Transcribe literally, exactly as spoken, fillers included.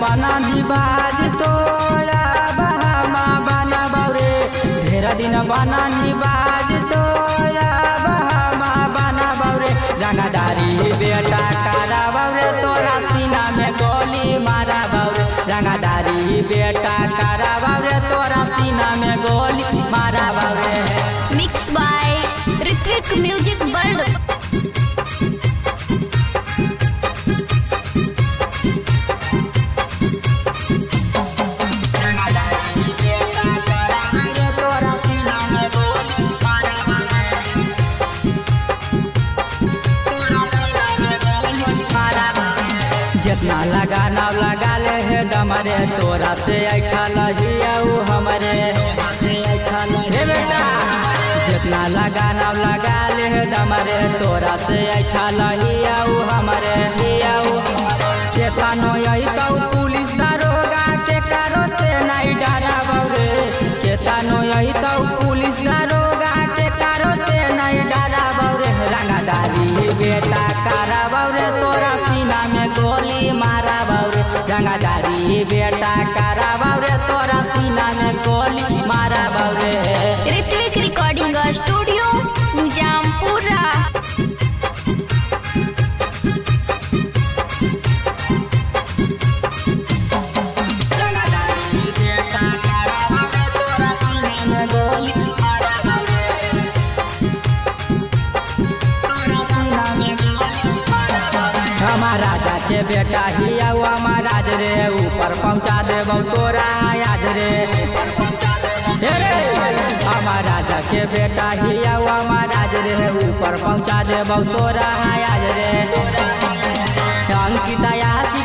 बना निबाज तो बहामा बना बौरे ढेर दिन बना निबाज तो बहामा बना बौरे रंगदारी बेटा कारा बौरे तोरा सीना में गोली मारा बौरे रंगदारी बेटा कारा बौरे तोरा सीना में गोली मारा बौरे। Mix by Ritwik music world. जितना लगाना लगा ले है दमरे तोरा से ऐठा लहियाऊ हमरे हे बेटा जितना लगाना लगा ले है दमरे तोरा से ऐठा लहियाऊ हमरे हियाऊ केतनो यही तो पुलिस दरोगा के कारो से नहीं डरा बौरे केतनो यही तो पुलिस दरोगा के कारो से नहीं डरा बौरे रंगदारी बेटा कारा बौरे तोरा सीना में गोली मारा बौरे रंगदारी बेटा कारा बौरे तोरा सीना में गोली मारा बौरे। Ritwik recording studio Nizampura. हमारा राजा के बेटा ही हमारा राज रे ऊपर पहुँचा देबौ तोरा आज रे हमारा राजा के बेटा ही हमारा राज रे ऊपर पहुँचा देबौ तोरा आज रे अंकिता